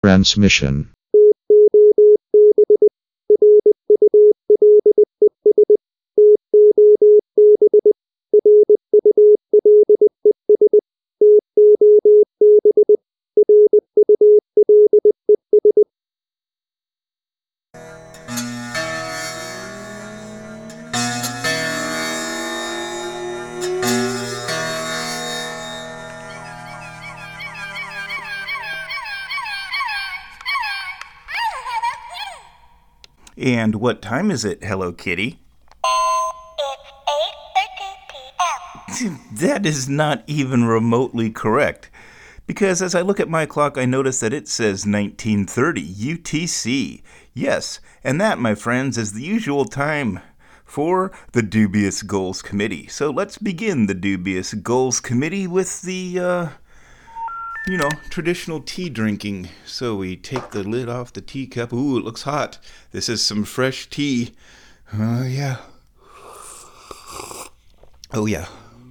Transmission. And what time is it, Hello Kitty? It's 8:30 p.m. That is not even remotely correct. Because as I look at my clock, I notice that it says 1930 UTC. Yes, and that, my friends, is the usual time for the Dubious Goals Committee. So let's begin the Dubious Goals Committee with the, traditional tea drinking. So we take the lid off the teacup. Ooh, it looks hot. This is some fresh tea. Oh, yeah. Oh, yeah.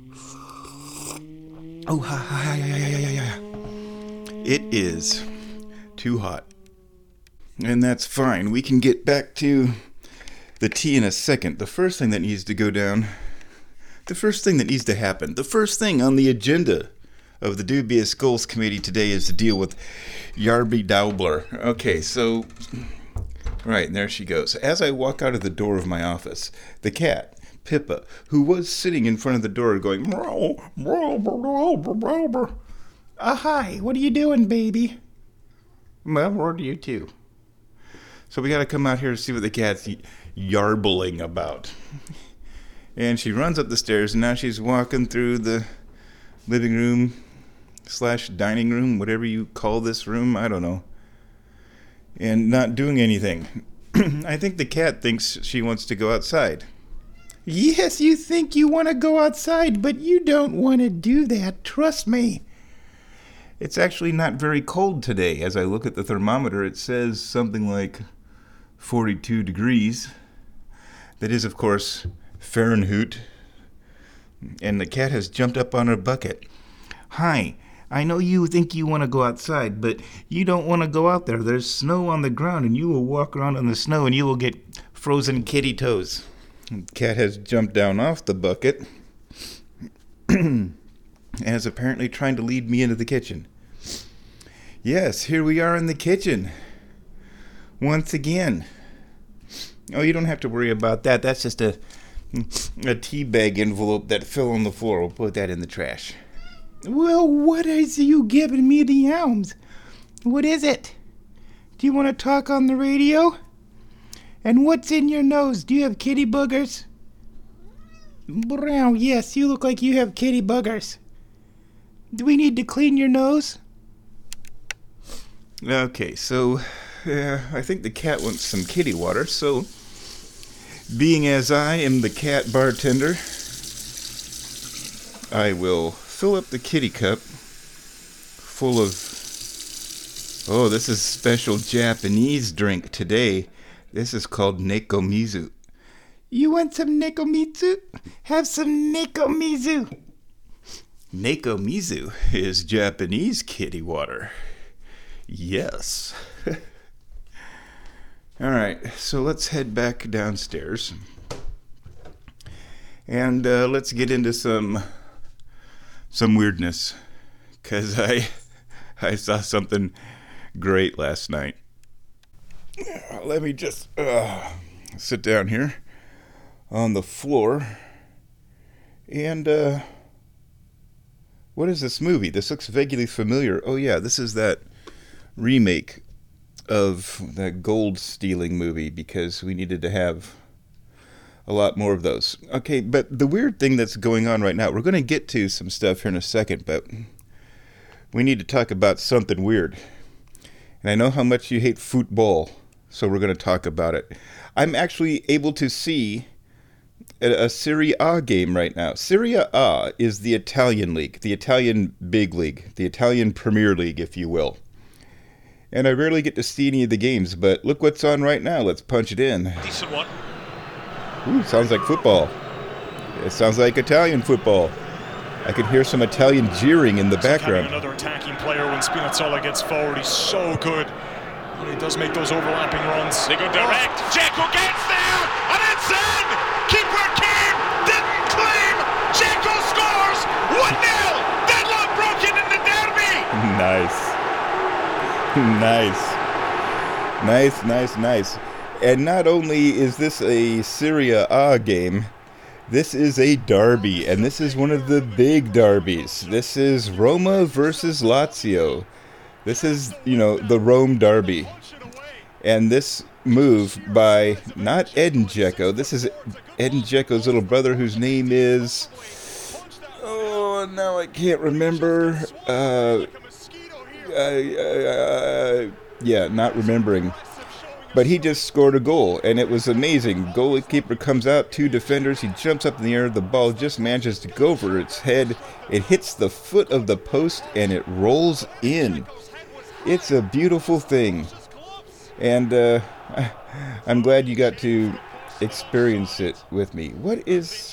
Oh, hi. It is too hot. And that's fine. We can get back to the tea in a second. The first thing that needs to go down, the first thing that needs to happen, the first thing on the agenda of the Dubious Goals Committee today is to deal with Yarby Daubler. Okay, so, right, there she goes. As I walk out of the door of my office, the cat, Pippa, who was sitting in front of the door going, meow, meow, meow, meow, meow. Hi, what are you doing, baby? Well, where do you too? So we gotta come out here to see what the cat's yarbling about. And she runs up the stairs, and now she's walking through the living room / dining room, whatever you call this room, I don't know, and not doing anything. I think the cat thinks she wants to go outside. Yes, you think you want to go outside, but you don't want to do that, trust me. It's actually not very cold today. As I look at the thermometer, it says something like 42 degrees. That is, of course, Fahrenheit. And the cat has jumped up on her bucket. Hi, I know you think you want to go outside, but you don't want to go out there. There's snow on the ground, and you will walk around in the snow, and you will get frozen kitty toes. The cat has jumped down off the bucket and is apparently trying to lead me into the kitchen. Yes, here we are in the kitchen. Once again. Oh, you don't have to worry about that. That's just a tea bag envelope that fell on the floor. We'll put that in the trash. Well, what is you giving me the alms? What is it? Do you want to talk on the radio? And what's in your nose? Do you have kitty boogers? Brown, yes, you look like you have kitty boogers. Do we need to clean your nose? Okay, so I think the cat wants some kitty water, so being as I am the cat bartender, I will fill up the kitty cup full of, this is special Japanese drink today. This is called Nekomizu. You want some Nekomizu? Have some Nekomizu. Nekomizu is Japanese kitty water. Yes. All right, so let's head back downstairs. And let's get into some weirdness. Because I saw something great last night. Let me just sit down here on the floor. And what is this movie? This looks vaguely familiar. Oh yeah, this is that remake of that gold stealing movie, because we needed to have a lot more of those. Okay, but the weird thing that's going on right now, we're going to get to some stuff here in a second, but we need to talk about something weird. And I know how much you hate football, so we're going to talk about it. I'm actually able to see a Serie A game right now. Serie A is the Italian league, the Italian big league, the Italian Premier League, if you will. And I rarely get to see any of the games, but look what's on right now. Let's punch it in. Decent one. Ooh, sounds like football. It sounds like Italian football. I could hear some Italian jeering in the background. Another attacking player when Spinazzola gets forward. He's so good. And he does make those overlapping runs. They go direct. Dzeko gets there, and it's in. Keeper Keane didn't claim. Dzeko scores. 1-0. Deadlock broken in the derby. Nice. And not only is this a Serie A game, this is a derby, and this is one of the big derbies. This is Roma versus Lazio. This is, the Rome derby. And this move by not Edin Dzeko. This is Edin Dzeko's little brother, whose name is... Oh, now I can't remember. Not remembering. But he just scored a goal, and it was amazing. Goalkeeper comes out, 2 defenders, he jumps up in the air, the ball just manages to go over its head. It hits the foot of the post, and it rolls in. It's a beautiful thing. And I'm glad you got to experience it with me. What is...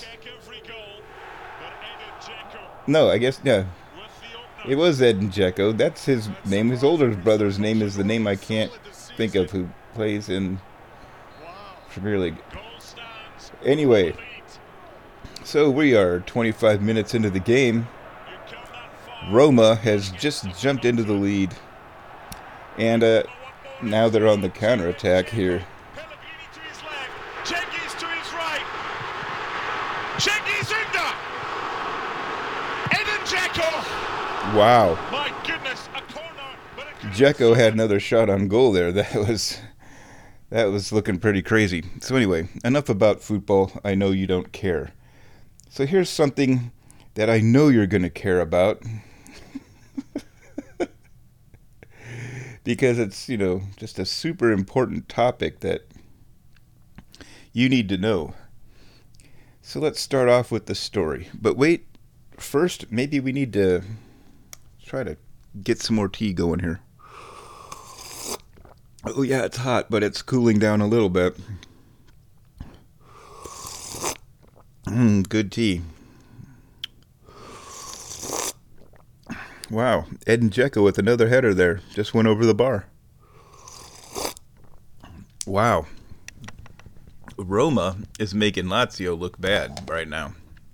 No, I guess, yeah. It was Edin Dzeko. That's his name. His older brother's name is the name I can't think of, who plays in Premier League. Anyway, so we are 25 minutes into the game. Roma has just jumped into the lead, and now they're on the counterattack here. Pellegrini to his left. Cengiz to his right. Cengiz Ünder. Edin Dzeko. Wow. My goodness, a corner. Dzeko had another shot on goal there. That was looking pretty crazy. So anyway, enough about football. I know you don't care. So here's something that I know you're going to care about. Because it's, just a super important topic that you need to know. So let's start off with the story. But wait, first, maybe we need to try to get some more tea going here. Oh yeah, it's hot, but it's cooling down a little bit. Good tea. Wow, Edin Dzeko with another header there. Just went over the bar. Wow. Roma is making Lazio look bad right now.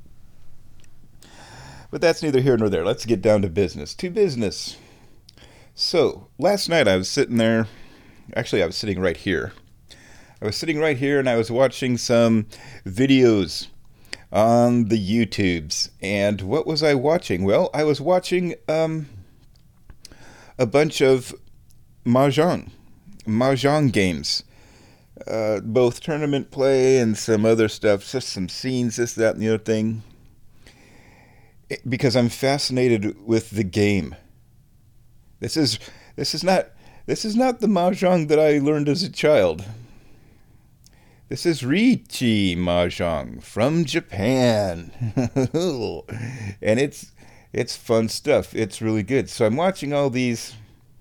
But that's neither here nor there. Let's get down to business. To business. So, last night I was sitting there. Actually, I was sitting right here. I was sitting right here and I was watching some videos on the YouTubes. And what was I watching? Well, I was watching a bunch of Mahjong games. Both tournament play and some other stuff. Just some scenes, this, that, and the other thing. Because I'm fascinated with the game. This is not the Mahjong that I learned as a child. This is Riichi Mahjong from Japan. And it's fun stuff. It's really good. So I'm watching all these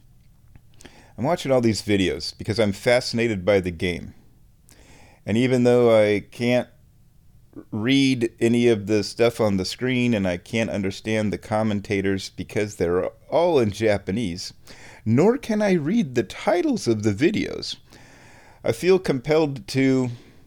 videos because I'm fascinated by the game. And even though I can't read any of the stuff on the screen and I can't understand the commentators because they're all in Japanese, nor can I read the titles of the videos, I feel compelled to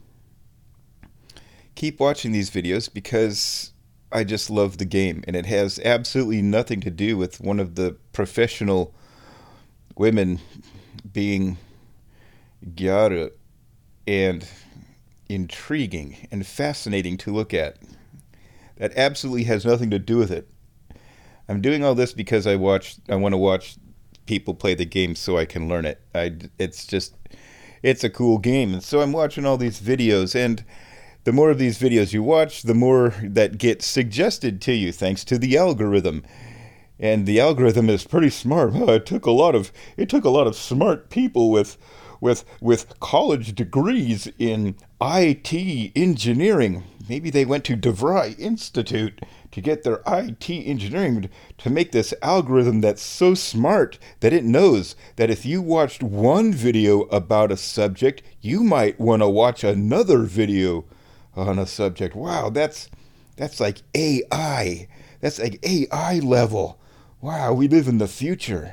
keep watching these videos because I just love the game, and it has absolutely nothing to do with one of the professional women being gyaru and intriguing and fascinating to look at. That absolutely has nothing to do with it. I'm doing all this because I want to watch people play the game so I can learn it. It's a cool game. And so I'm watching all these videos, and the more of these videos you watch, the more that gets suggested to you thanks to the algorithm. And the algorithm is pretty smart. It took a lot of smart people with college degrees in IT engineering. Maybe they went to DeVry Institute to get their IT engineering to make this algorithm that's so smart that it knows that if you watched one video about a subject, you might want to watch another video on a subject. Wow, that's like AI. That's like AI level. Wow, we live in the future.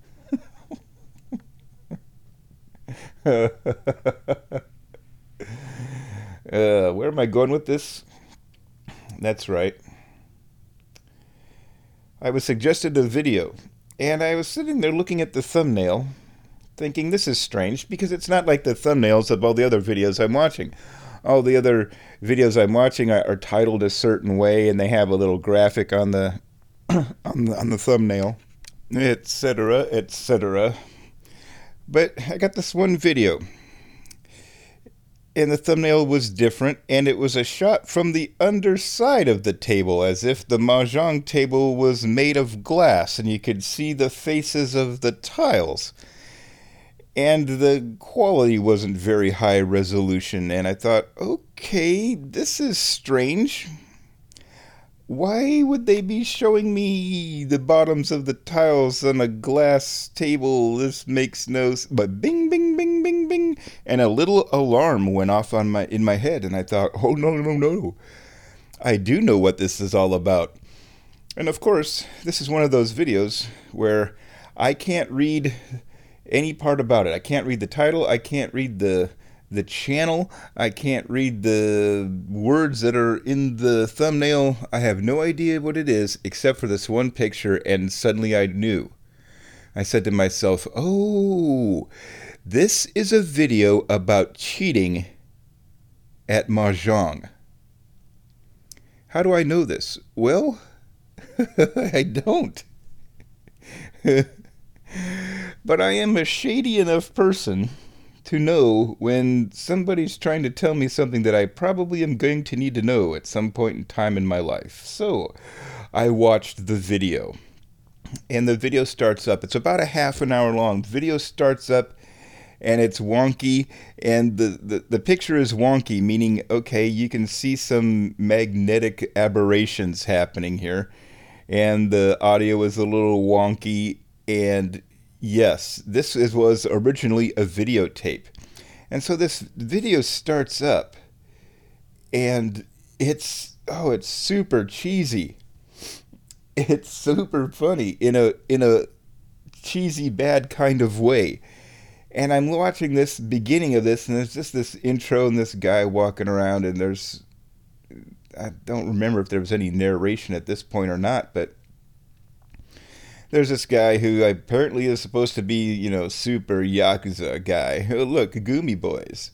Where am I going with this? That's right. I was suggested a video, and I was sitting there looking at the thumbnail, thinking this is strange, because it's not like the thumbnails of all the other videos I'm watching. All the other videos I'm watching are titled a certain way, and they have a little graphic on the on the thumbnail, etc., etc. But I got this one video, and the thumbnail was different, and it was a shot from the underside of the table, as if the mahjong table was made of glass, and you could see the faces of the tiles. And the quality wasn't very high resolution, and I thought, okay, this is strange. Why would they be showing me the bottoms of the tiles on a glass table? This makes no sense. But bing, bing, bing, bing, bing, and a little alarm went off in my head, and I thought, oh, no. I do know what this is all about. And of course, this is one of those videos where I can't read any part about it. I can't read the title. I can't read the channel. I can't read the words that are in the thumbnail. I have no idea what it is except for this one picture, and suddenly I knew. I said to myself, oh, this is a video about cheating at mahjong. How do I know this? Well, I don't. But I am a shady enough person to know when somebody's trying to tell me something that I probably am going to need to know at some point in time in my life. So I watched the video, and the video starts up. It's about a half an hour long. The video starts up, and it's wonky, and the picture is wonky, meaning, okay, you can see some magnetic aberrations happening here, and the audio is a little wonky, and yes, this was originally a videotape. And so this video starts up, and it's super cheesy. It's super funny in a cheesy bad kind of way. And I'm watching this beginning of this, and there's just this intro and this guy walking around, and I don't remember if there was any narration at this point or not, but there's this guy who apparently is supposed to be, super Yakuza guy. Oh, look, Gumi Boys.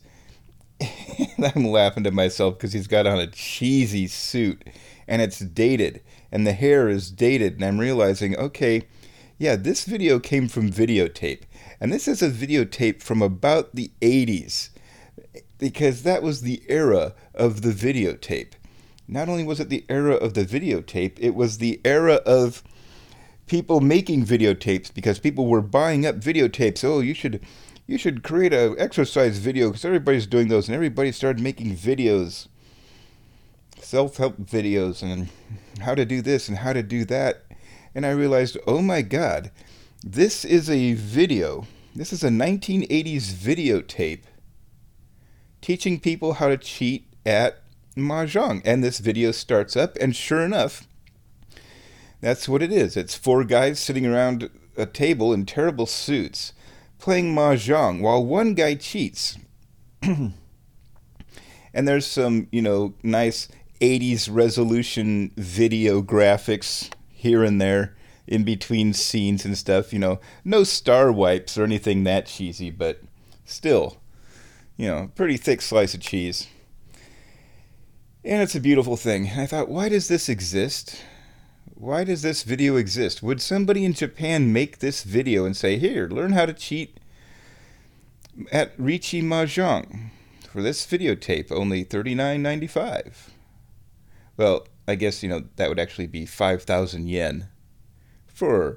And I'm laughing to myself because he's got on a cheesy suit, and it's dated, and the hair is dated, and I'm realizing, okay, yeah, this video came from videotape. And this is a videotape from about the 80s, because that was the era of the videotape. Not only was it the era of the videotape, it was the era of people making videotapes, because people were buying up videotapes. Oh, you should create an exercise video, because everybody's doing those, and everybody started making videos, self-help videos, and how to do this and how to do that. And I realized, oh my God, this is a video. This is a 1980s videotape teaching people how to cheat at mahjong. And this video starts up, and sure enough, that's what it is. It's four guys sitting around a table in terrible suits playing mahjong while one guy cheats. And there's some, nice 80s resolution video graphics here and there in between scenes and stuff. No star wipes or anything that cheesy, but still, pretty thick slice of cheese. And it's a beautiful thing. And I thought, why does this exist? Why does this video exist? Would somebody in Japan make this video and say, here, learn how to cheat at Riichi Mahjong for this videotape, only $39.95? Well, I guess, that would actually be 5,000 yen for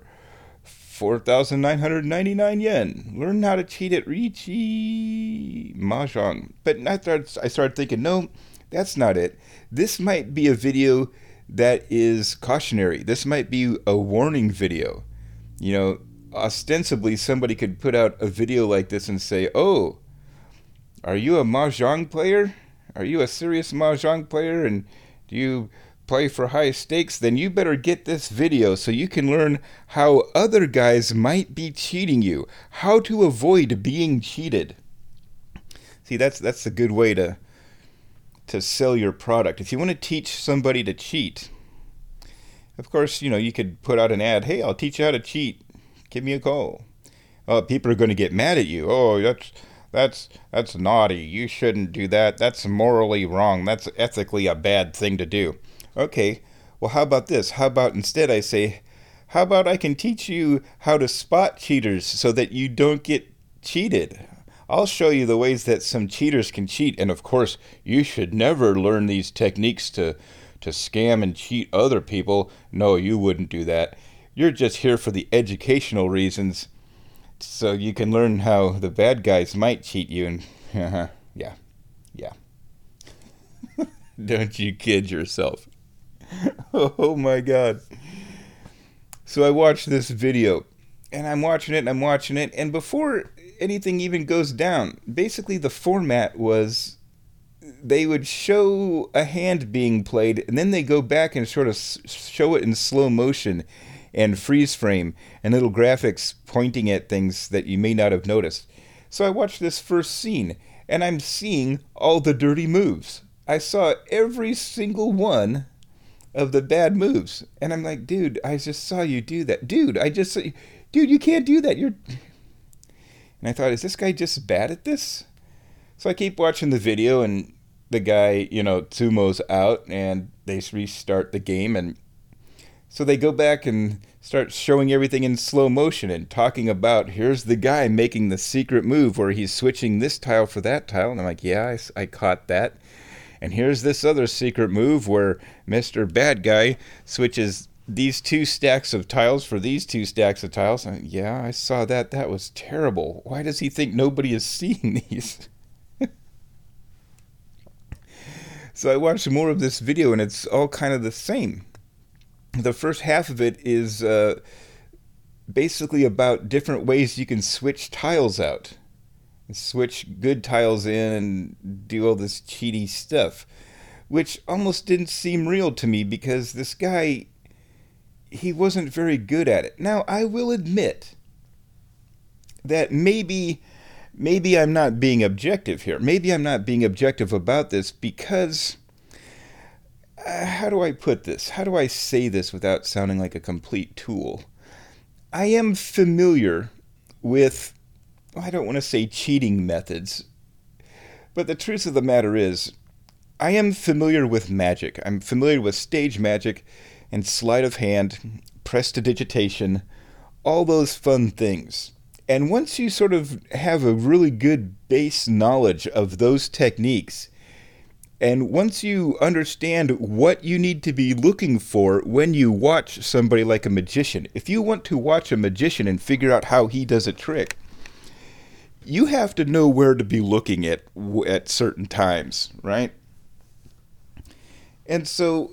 4,999 yen. Learn how to cheat at Riichi Mahjong. But I started thinking, no, that's not it. This might be a video that is cautionary. This might be a warning video. Ostensibly somebody could put out a video like this and say, oh, are you a mahjong player? Are you a serious mahjong player? And do you play for high stakes, then you better get this video so you can learn how other guys might be cheating you, how to avoid being cheated. See, that's a good way to sell your product. If you want to teach somebody to cheat, of course, you could put out an ad, hey, I'll teach you how to cheat. Give me a call. Oh, people are going to get mad at you. Oh, that's naughty. You shouldn't do that. That's morally wrong. That's ethically a bad thing to do. Okay, well, how about this? How about instead I say, how about I can teach you how to spot cheaters so that you don't get cheated? I'll show you the ways that some cheaters can cheat. And of course, you should never learn these techniques to scam and cheat other people. No, you wouldn't do that. You're just here for the educational reasons, so you can learn how the bad guys might cheat you. And yeah. Don't you kid yourself. Oh my God. So I watched this video, and I'm watching it, and before anything even goes down, basically the format was they would show a hand being played, and then they go back and sort of show it in slow motion and freeze frame and little graphics pointing at things that you may not have noticed. So I watched this first scene, and I'm seeing all the dirty moves. I saw every single one of the bad moves, and I'm like, dude, I just saw you do that. Dude, you can't do that. And I thought, is this guy just bad at this? So I keep watching the video, and the guy, Tsumo's out, and they restart the game, and so they go back and start showing everything in slow motion and talking about, here's the guy making the secret move where he's switching this tile for that tile, and I'm like, yeah, I caught that. And here's this other secret move where Mr. Bad Guy switches these 2 stacks of tiles for these 2 stacks of tiles. Yeah, I saw that. That was terrible. Why does he think nobody is seeing these? So I watched more of this video, and it's all kind of the same. The first half of it is basically about different ways you can switch tiles out. Switch good tiles in and do all this cheaty stuff, which almost didn't seem real to me because this guy, he wasn't very good at it. Now, I will admit that maybe I'm not being objective here. Maybe I'm not being objective about this because, how do I put this? How do I say this without sounding like a complete tool? I am familiar with, I don't want to say cheating methods, but the truth of the matter is, I am familiar with magic. I'm familiar with stage magic and sleight of hand, prestidigitation, all those fun things. And once you sort of have a really good base knowledge of those techniques, and once you understand what you need to be looking for when you watch somebody like a magician, if you want to watch a magician and figure out how he does a trick, you have to know where to be looking at certain times, right? And so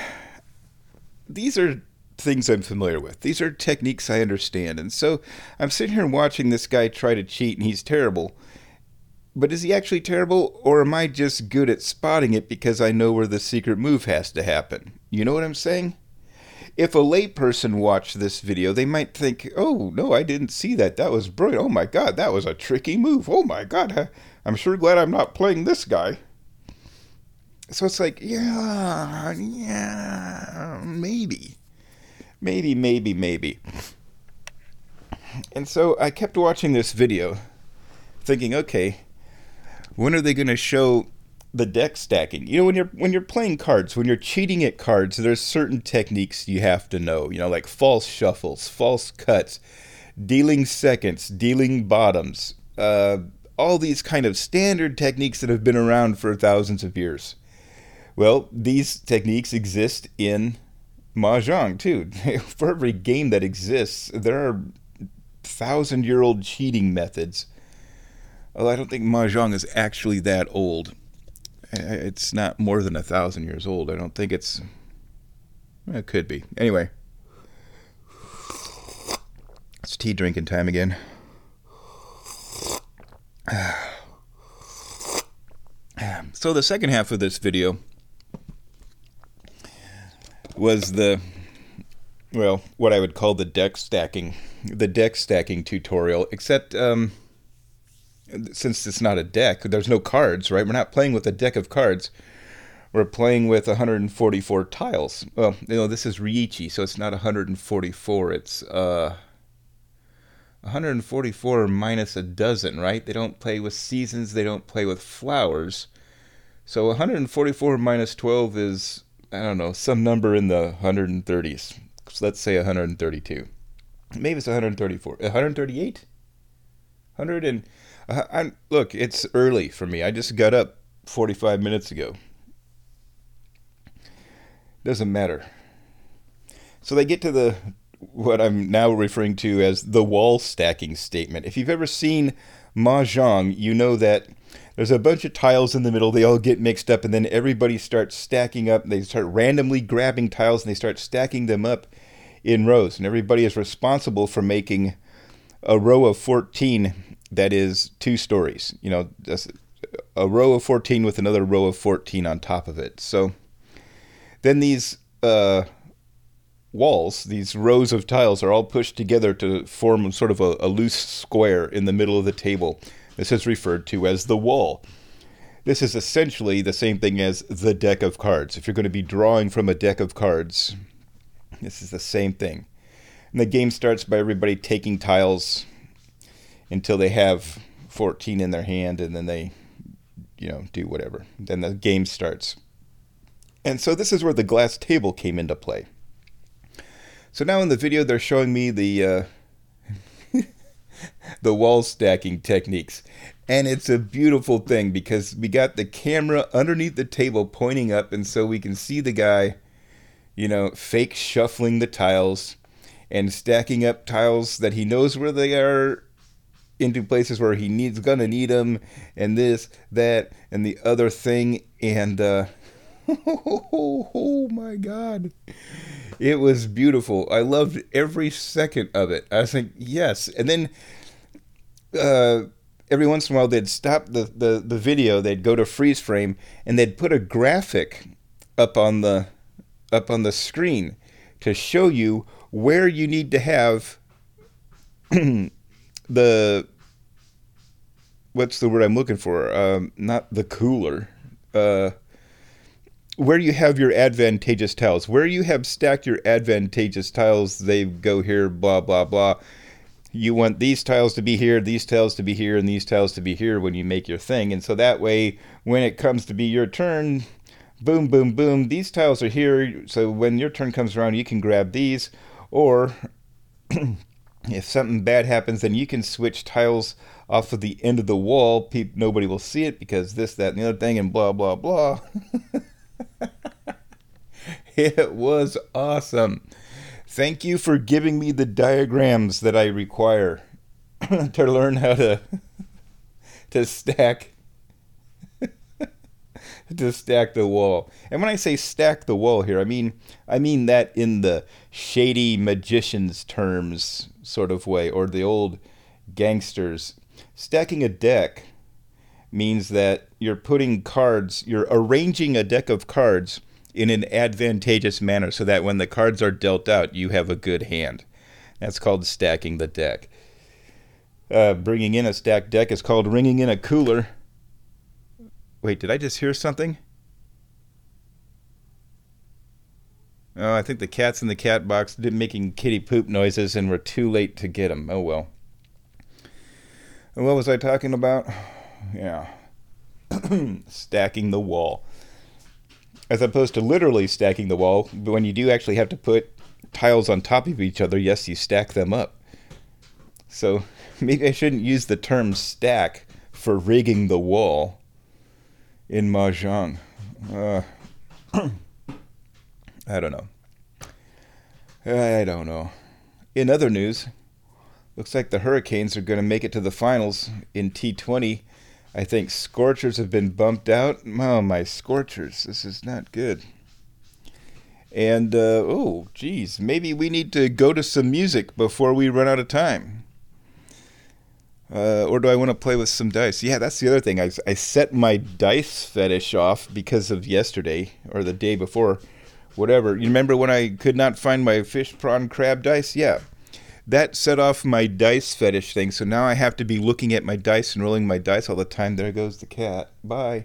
these are things I'm familiar with. These are techniques I understand. And so I'm sitting here watching this guy try to cheat, and he's terrible. But is he actually terrible, or am I just good at spotting it because I know where the secret move has to happen? You know what I'm saying? If a layperson watched this video, they might think, oh, no, I didn't see that. That was brilliant. Oh, my God, that was a tricky move. Oh, my God, I'm sure glad I'm not playing this guy. So it's like, yeah, maybe. And so I kept watching this video, thinking, okay, when are they going to show the deck stacking? You know, when you're playing cards, when you're cheating at cards, there's certain techniques you have to know. You know, like false shuffles, false cuts, dealing seconds, dealing bottoms, all these kind of standard techniques that have been around for thousands of years. Well, these techniques exist in Mahjong too. For every game that exists, there are 1,000-year-old cheating methods. Although I don't think Mahjong is actually that old. It's not more than 1,000 years old. I don't think it's... It could be. Anyway. It's tea drinking time again. So the second half of this video, was what I would call the deck stacking tutorial, except since it's not a deck, there's no cards, right? We're not playing with a deck of cards. We're playing with 144 tiles. Well, this is Riichi, so it's not 144. It's 144 minus a dozen, right? They don't play with seasons. They don't play with flowers. So 144 minus 12 is, I don't know, some number in the 130s. So let's say 132. Maybe it's 134. 138? 100 and... look, it's early for me. I just got up 45 minutes ago. Doesn't matter. So they get to what I'm now referring to as the wall stacking statement. If you've ever seen Mahjong, you know that there's a bunch of tiles in the middle. They all get mixed up, and then everybody starts stacking up. They start randomly grabbing tiles, and they start stacking them up in rows. And everybody is responsible for making a row of 14 that is 2 stories. A row of 14 with another row of 14 on top of it. So then these walls, these rows of tiles, are all pushed together to form sort of a loose square in the middle of the table. This is referred to as the wall. This is essentially the same thing as the deck of cards. If you're going to be drawing from a deck of cards, this is the same thing. And the game starts by everybody taking tiles until they have 14 in their hand, and then they, do whatever. Then the game starts. And so this is where the glass table came into play. So now in the video, they're showing me the the wall stacking techniques. And it's a beautiful thing because we got the camera underneath the table pointing up, and so we can see the guy, fake shuffling the tiles and stacking up tiles that he knows where they are into places where he's gonna need them, and this, that, and the other thing. And oh my God. It was beautiful. I loved every second of it. I was like, yes. And then every once in a while they'd stop the video, they'd go to freeze frame, and they'd put a graphic up on the screen to show you where you need to have what's the word I'm looking for? Not the cooler. Where you have your advantageous tiles. Where you have stacked your advantageous tiles, they go here, blah, blah, blah. You want these tiles to be here, these tiles to be here, and these tiles to be here when you make your thing. And so that way, when it comes to be your turn, boom, boom, boom, these tiles are here. So when your turn comes around, you can grab these. Or if something bad happens, then you can switch tiles off of the end of the wall. Nobody will see it because this, that, and the other thing, and blah, blah, blah. It was awesome. Thank you for giving me the diagrams that I require to learn how to stack the wall. And when I say stack the wall here, I mean that in the shady magician's terms sort of way, or the old gangsters. Stacking a deck means that you're arranging a deck of cards in an advantageous manner so that when the cards are dealt out, you have a good hand. That's called stacking the deck. Bringing in a stacked deck is called ringing in a cooler. Wait, did I just hear something? Oh, I think the cat's in the cat box did making kitty poop noises and we're too late to get them. Oh well. And what was I talking about? Yeah. Stacking the wall. As opposed to literally stacking the wall, but when you do actually have to put tiles on top of each other, yes, you stack them up. So maybe I shouldn't use the term stack for rigging the wall in Mahjong. I don't know. In other news, looks like the Hurricanes are going to make it to the finals in T20. I think Scorchers have been bumped out. Oh, my Scorchers. This is not good. And, maybe we need to go to some music before we run out of time. Or do I want to play with some dice? Yeah, that's the other thing. I set my dice fetish off because of yesterday, or the day before, whatever. You remember when I could not find my fish, prawn, crab dice? Yeah. That set off my dice fetish thing, so now I have to be looking at my dice and rolling my dice all the time. There goes the cat. Bye.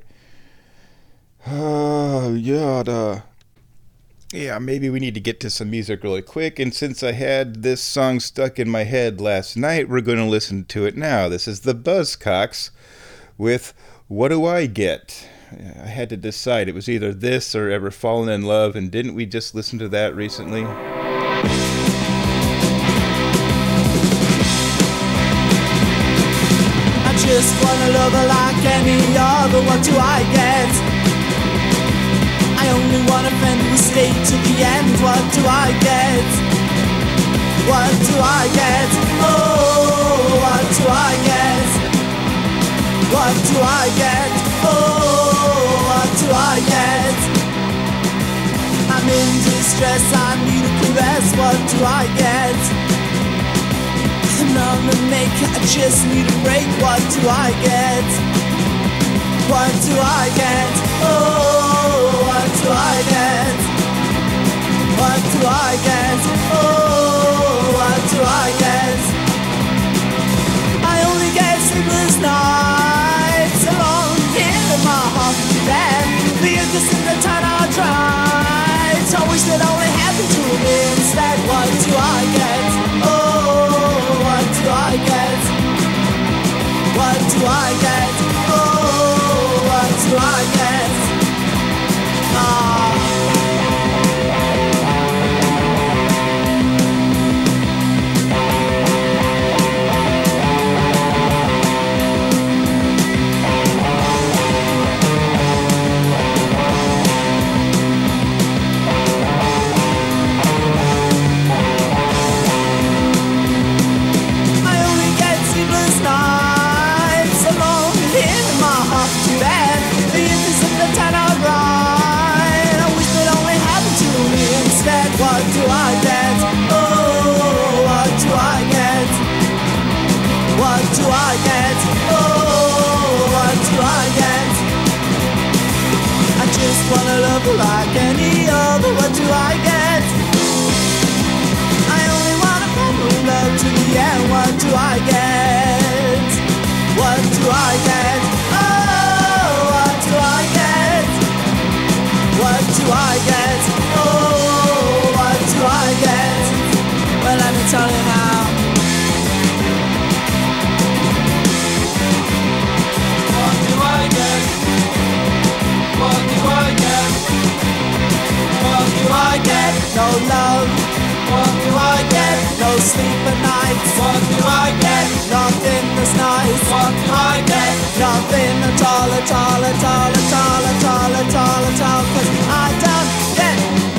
Yada. Yeah, maybe we need to get to some music really quick, and since I had this song stuck in my head last night, we're going to listen to it now. This is the Buzzcocks with What Do I Get? I had to decide. It was either this or Ever Fallen in Love, and didn't we just listen to that recently? I just wanna love her like any other. What do I get? I only want a friend who stay to the end. What do I get? What do I get? Oh, what do I get? What do I get? Oh, what do I get? I'm in distress, I need a caress. What do I get? I'm on the make, I just need a break. What do I get? What do I get? Oh, what do I get? What do I get? Oh, what do I get? I only get sleepless nights alone here in my heart bed. The interest in the time I tried. I wish that only happened to me instead. What do I get? Oh, what do I get? What do I get? Oh, what do I get? What do I get? Oh, what do I get? What do I get? Oh, what do I get? I just wanna love her like any other. What do I get? I only wanna find love to the end. What do I get? What do I get? Oh, what do I get? What do I get? Oh, what do I get? Well, let me tell you now. What do I get? What do I get? What do I get? No love. What do I get? No sleep at night. What do I get? Nothing that's nice. What do I get? Nothing at all, at all, at all, at all, at all, at all, at all. 'Cause I don't get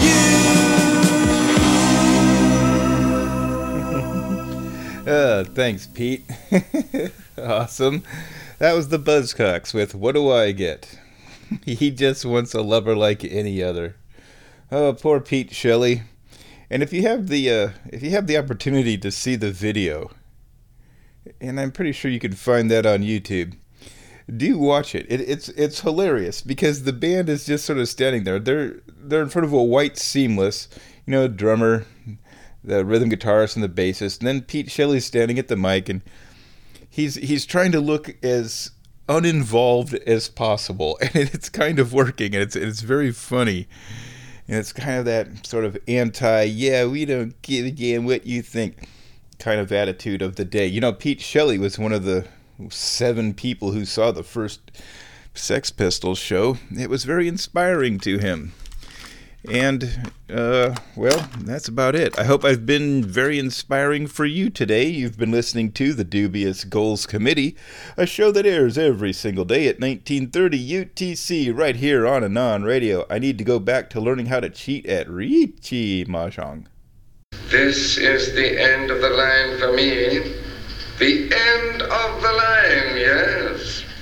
you. Thanks, Pete. Awesome. That was the Buzzcocks with What Do I Get? He just wants a lover like any other. Oh, poor Pete Shelley. And if you have the opportunity to see the video, and I'm pretty sure you can find that on YouTube, do watch it. It's hilarious because the band is just sort of standing there. They're in front of a white Seamless, drummer, the rhythm guitarist, and the bassist, and then Pete Shelley's standing at the mic, and he's trying to look as uninvolved as possible, and it's kind of working, and it's very funny. And it's kind of that sort of we don't give a damn what you think kind of attitude of the day. Pete Shelley was one of the 7 people who saw the first Sex Pistols show. It was very inspiring to him. And, well, that's about it. I hope I've been very inspiring for you today. You've been listening to the Dubious Goals Committee, a show that airs every single day at 1930 UTC right here on Anon Radio. I need to go back to learning how to cheat at Riichi Mahjong. This is the end of the line for me. The end of the line, yes.